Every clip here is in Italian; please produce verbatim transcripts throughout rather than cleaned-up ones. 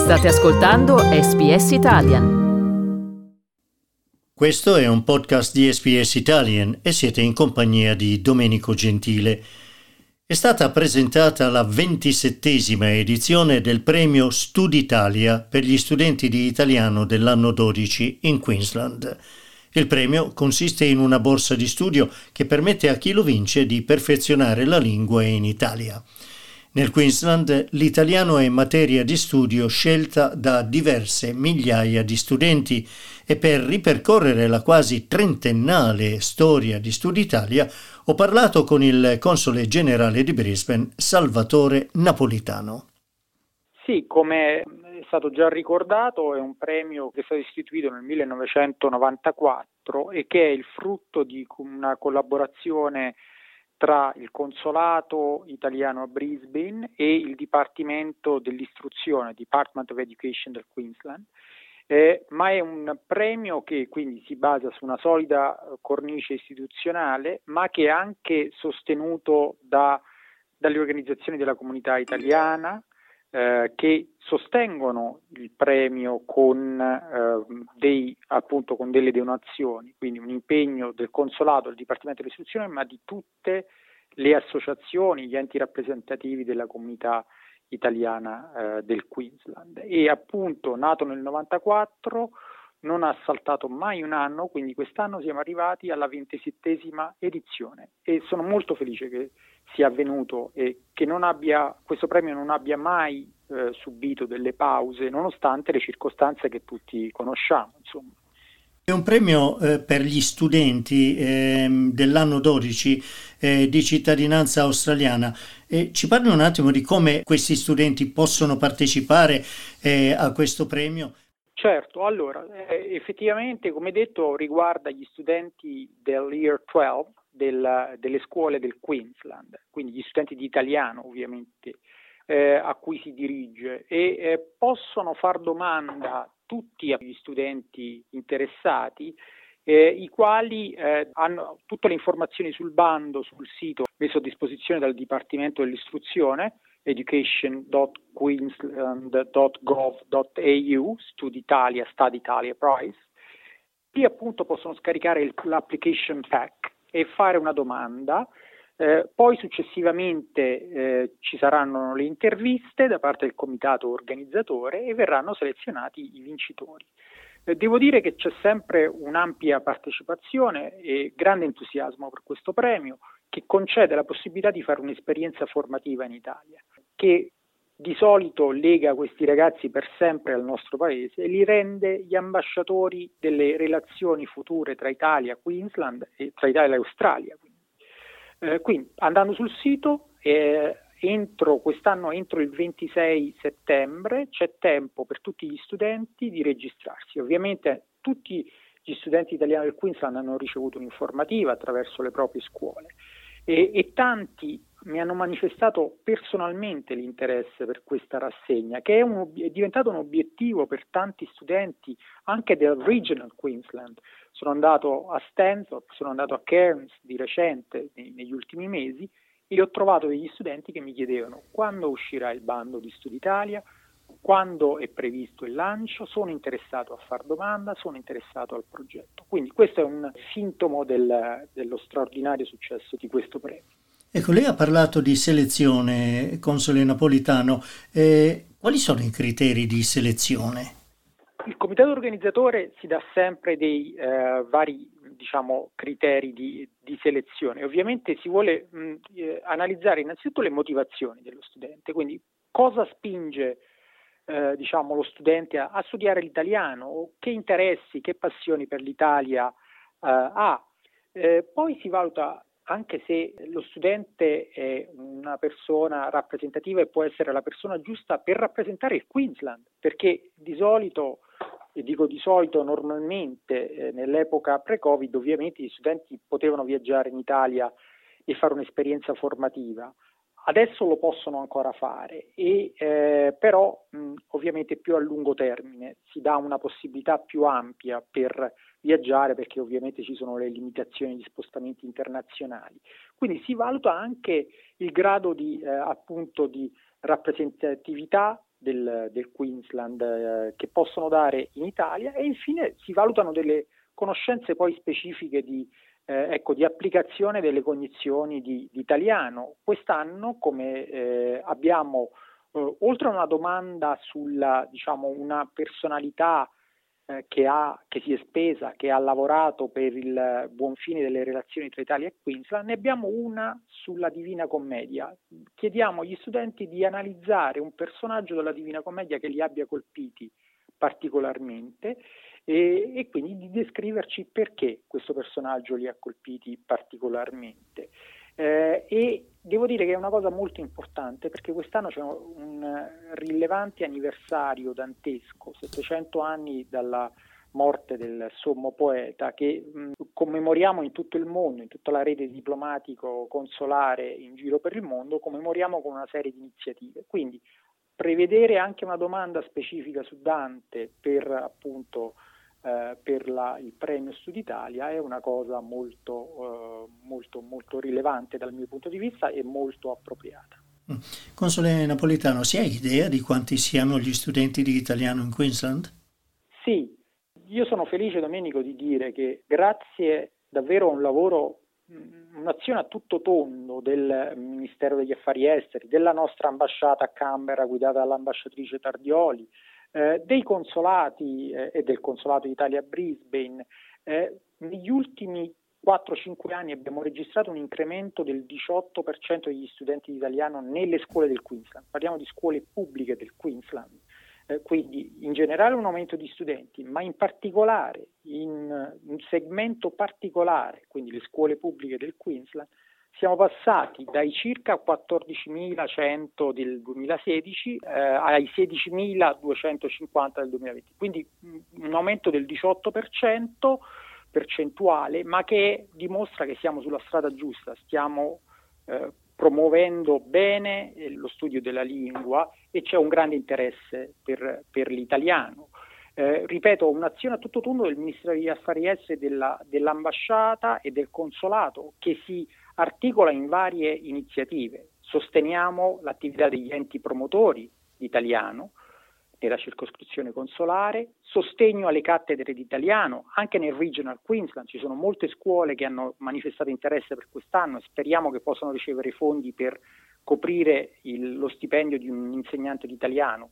State ascoltando S B S Italian. Questo è un podcast di S B S Italian e siete in compagnia di Domenico Gentile. È stata presentata la ventisettesima edizione del premio Studitalia per gli studenti di italiano dell'anno dodici in Queensland. Il premio consiste in una borsa di studio che permette a chi lo vince di perfezionare la lingua in Italia. Nel Queensland l'italiano è materia di studio scelta da diverse migliaia di studenti e per ripercorrere la quasi trentennale storia di Studitalia ho parlato con il console generale di Brisbane, Salvatore Napolitano. Sì, come è stato già ricordato, è un premio che è stato istituito nel millenovecentonovantaquattro e che è il frutto di una collaborazione tra il consolato italiano a Brisbane e il Dipartimento dell'Istruzione, Department of Education del Queensland, eh, ma è un premio che quindi si basa su una solida cornice istituzionale, ma che è anche sostenuto da, dalle organizzazioni della comunità italiana, eh, che sostengono il premio con, eh, dei, appunto, con delle donazioni, quindi un impegno del consolato, del Dipartimento dell'Istruzione, ma di tutte le associazioni, gli enti rappresentativi della comunità italiana eh, del Queensland. E appunto, nato nel novantaquattro, non ha saltato mai un anno, quindi quest'anno siamo arrivati alla ventisettesima edizione e sono molto felice che sia avvenuto e che non abbia, questo premio non abbia mai eh, subito delle pause, nonostante le circostanze che tutti conosciamo, insomma. È un premio eh, per gli studenti eh, dell'anno dodici eh, di cittadinanza australiana. E ci parli un attimo di come questi studenti possono partecipare eh, a questo premio? Certo, allora, eh, effettivamente, come detto, riguarda gli studenti dell'Year dodici del, delle scuole del Queensland, quindi gli studenti di italiano ovviamente, eh, a cui si dirige e eh, possono far domanda tutti gli studenti interessati, eh, i quali eh, hanno tutte le informazioni sul bando sul sito messo a disposizione dal Dipartimento dell'Istruzione, education dot queensland dot gov dot a u, Studitalia, Studitalia Prize. Lì appunto possono scaricare il, l'application pack e fare una domanda. Eh, poi successivamente eh, ci saranno le interviste da parte del comitato organizzatore e verranno selezionati i vincitori. Eh, devo dire che c'è sempre un'ampia partecipazione e grande entusiasmo per questo premio, che concede la possibilità di fare un'esperienza formativa in Italia, che di solito lega questi ragazzi per sempre al nostro paese e li rende gli ambasciatori delle relazioni future tra Italia, Queensland e tra Italia e Australia. Eh, quindi andando sul sito, eh, entro quest'anno, entro il ventisei settembre, c'è tempo per tutti gli studenti di registrarsi. Ovviamente tutti gli studenti italiani del Queensland hanno ricevuto un'informativa attraverso le proprie scuole e, e tanti mi hanno manifestato personalmente l'interesse per questa rassegna, che è, un, è diventato un obiettivo per tanti studenti anche del Regional Queensland. Sono andato a Stanthorpe, sono andato a Cairns di recente, nei, negli ultimi mesi, e ho trovato degli studenti che mi chiedevano quando uscirà il bando di Studitalia, quando è previsto il lancio, sono interessato a far domanda, sono interessato al progetto. Quindi questo è un sintomo del, dello straordinario successo di questo premio. Ecco, lei ha parlato di selezione, console Napolitano. Eh, quali sono i criteri di selezione? Il comitato organizzatore si dà sempre dei eh, vari, diciamo, criteri di, di selezione. Ovviamente si vuole mh, eh, analizzare innanzitutto le motivazioni dello studente, quindi cosa spinge eh, diciamo, lo studente a, a studiare l'italiano, o che interessi, che passioni per l'Italia eh, ha. Eh, poi si valuta anche se lo studente è una persona rappresentativa e può essere la persona giusta per rappresentare il Queensland, perché di solito, e dico di solito normalmente, eh, nell'epoca pre-Covid ovviamente gli studenti potevano viaggiare in Italia e fare un'esperienza formativa. Adesso lo possono ancora fare, e, eh, però mh, ovviamente più a lungo termine si dà una possibilità più ampia per viaggiare, perché ovviamente ci sono le limitazioni di spostamenti internazionali. Quindi si valuta anche il grado di, eh, appunto, di rappresentatività del, del Queensland eh, che possono dare in Italia, e infine si valutano delle conoscenze poi specifiche di, eh, ecco, di applicazione delle cognizioni di, di italiano. Quest'anno, come eh, abbiamo, eh, oltre a una domanda sulla, diciamo, una personalità eh, che, ha, che si è spesa, che ha lavorato per il buon fine delle relazioni tra Italia e Queensland, ne abbiamo una sulla Divina Commedia. Chiediamo agli studenti di analizzare un personaggio della Divina Commedia che li abbia colpiti particolarmente e, e quindi di descriverci perché questo personaggio li ha colpiti particolarmente. Eh, e devo dire che è una cosa molto importante, perché quest'anno c'è un rilevante anniversario dantesco, settecento anni dalla morte del sommo poeta, che mh, commemoriamo in tutto il mondo, in tutta la rete diplomatico-consolare in giro per il mondo, commemoriamo con una serie di iniziative. Quindi prevedere anche una domanda specifica su Dante per appunto eh, per la, il premio Studi Italia è una cosa molto, eh, molto, molto rilevante dal mio punto di vista e molto appropriata. Console Napolitano, si ha idea di quanti siano gli studenti di italiano in Queensland? Sì, io sono felice, Domenico, di dire che grazie davvero a un lavoro, un'azione a tutto tondo del Ministero degli Affari Esteri, della nostra ambasciata a Canberra guidata dall'ambasciatrice Tardioli, eh, dei consolati eh, e del Consolato d'Italia a Brisbane, eh, negli ultimi quattro cinque anni abbiamo registrato un incremento del diciotto per cento degli studenti di italiano nelle scuole del Queensland. Parliamo di scuole pubbliche del Queensland. Eh, quindi in generale un aumento di studenti, ma in particolare in un segmento particolare, quindi le scuole pubbliche del Queensland, siamo passati dai circa quattordicimilacento del duemilasedici eh, ai sedicimiladuecentocinquanta del duemilaventi, quindi un aumento del diciotto per cento percentuale, ma che dimostra che siamo sulla strada giusta, stiamo eh, promuovendo bene lo studio della lingua e c'è un grande interesse per, per l'italiano. Eh, ripeto, un'azione a tutto tondo del Ministero degli Affari Esteri, della, dell'ambasciata e del consolato che si articola in varie iniziative. Sosteniamo l'attività degli enti promotori di italiano nella circoscrizione consolare, sostegno alle cattedre di italiano anche nel Regional Queensland. Ci sono molte scuole che hanno manifestato interesse per quest'anno e speriamo che possano ricevere fondi per coprire il, lo stipendio di un insegnante di italiano,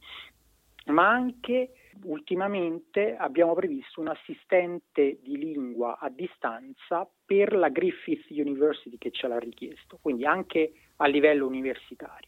ma anche ultimamente abbiamo previsto un assistente di lingua a distanza per la Griffith University che ce l'ha richiesto, quindi anche a livello universitario.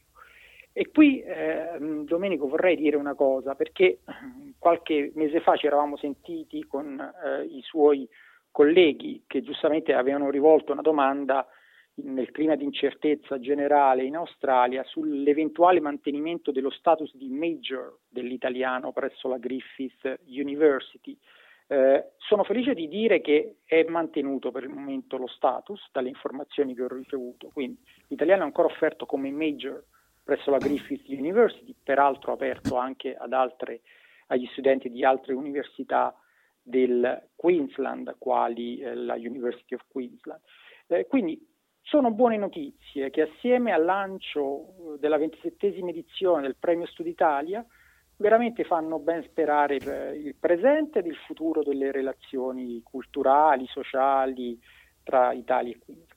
E qui, eh, Domenico, vorrei dire una cosa, perché qualche mese fa ci eravamo sentiti con eh, i suoi colleghi che giustamente avevano rivolto una domanda nel clima di incertezza generale in Australia sull'eventuale mantenimento dello status di major dell'italiano presso la Griffith University. Eh, sono felice di dire che è mantenuto per il momento lo status dalle informazioni che ho ricevuto, quindi l'italiano è ancora offerto come major presso la Griffith University, peraltro aperto anche ad altre, agli studenti di altre università del Queensland, quali eh, la University of Queensland. Eh, quindi sono buone notizie che assieme al lancio della ventisettesima edizione del Premio Studi Italia veramente fanno ben sperare per il presente ed il futuro delle relazioni culturali, sociali tra Italia e Queensland.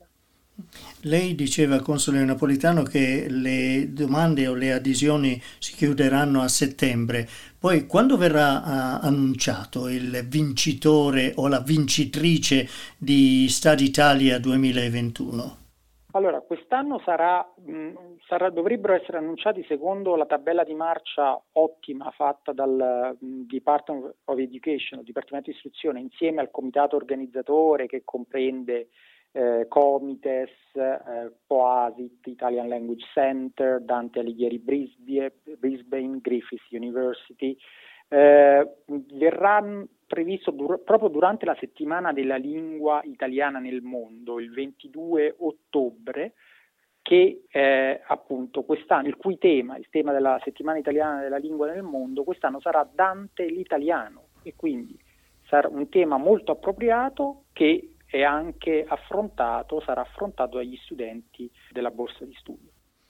Lei diceva, console Napolitano, che le domande o le adesioni si chiuderanno a settembre. Poi quando verrà uh, annunciato il vincitore o la vincitrice di Studi Italia duemilaventuno? Allora, quest'anno sarà, mh, sarà, dovrebbero essere annunciati secondo la tabella di marcia ottima fatta dal mh, Department of Education, il Dipartimento di Istruzione, insieme al comitato organizzatore che comprende Eh, Comites, eh, Poasit, Italian Language Center, Dante Alighieri Brisbane, Brisbane Griffith University. Eh, verrà previsto dur- proprio durante la settimana della lingua italiana nel mondo, il ventidue ottobre, che eh, appunto quest'anno, il cui tema, il tema della settimana italiana della lingua nel mondo, quest'anno sarà Dante l'italiano, e quindi sarà un tema molto appropriato che è anche affrontato, sarà affrontato dagli studenti della borsa di studio.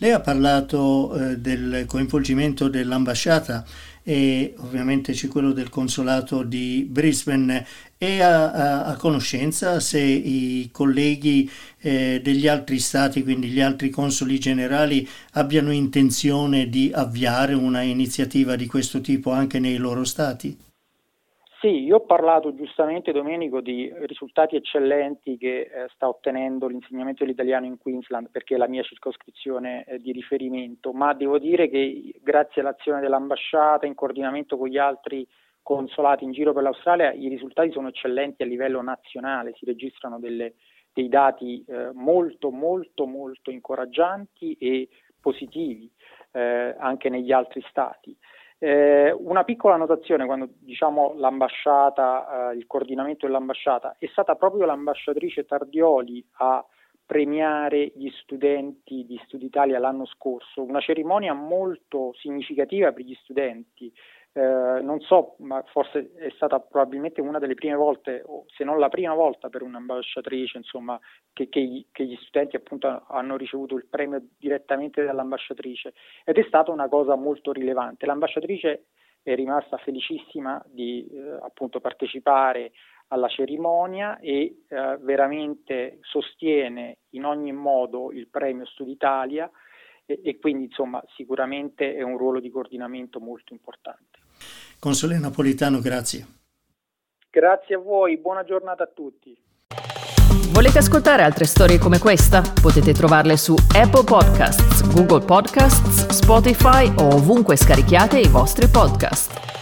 Lei ha parlato eh, del coinvolgimento dell'ambasciata e ovviamente c'è quello del consolato di Brisbane. È a, a, a conoscenza se i colleghi eh, degli altri stati, quindi gli altri consoli generali, abbiano intenzione di avviare una iniziativa di questo tipo anche nei loro stati? Sì, io ho parlato giustamente, Domenico, di risultati eccellenti che eh, sta ottenendo l'insegnamento dell'italiano in Queensland, perché è la mia circoscrizione eh, di riferimento, ma devo dire che grazie all'azione dell'ambasciata, in coordinamento con gli altri consolati in giro per l'Australia, i risultati sono eccellenti a livello nazionale, si registrano delle, dei dati eh, molto, molto, molto incoraggianti e positivi eh, anche negli altri stati. Eh, una piccola notazione: quando diciamo l'ambasciata, eh, il coordinamento dell'ambasciata, è stata proprio l'ambasciatrice Tardioli a premiare gli studenti di Studi Italia l'anno scorso, una cerimonia molto significativa per gli studenti. Eh, non so, ma forse è stata probabilmente una delle prime volte, o se non la prima volta per un'ambasciatrice, insomma, che, che, gli, che gli studenti appunto hanno ricevuto il premio direttamente dall'ambasciatrice, ed è stata una cosa molto rilevante. L'ambasciatrice è rimasta felicissima di eh, appunto partecipare alla cerimonia e eh, veramente sostiene in ogni modo il premio Studi Italia. E, e quindi insomma sicuramente è un ruolo di coordinamento molto importante. Console Napolitano, grazie. Grazie a voi, buona giornata a tutti. Volete ascoltare altre storie come questa? Potete trovarle su Apple Podcasts, Google Podcasts, Spotify o ovunque scarichiate i vostri podcast.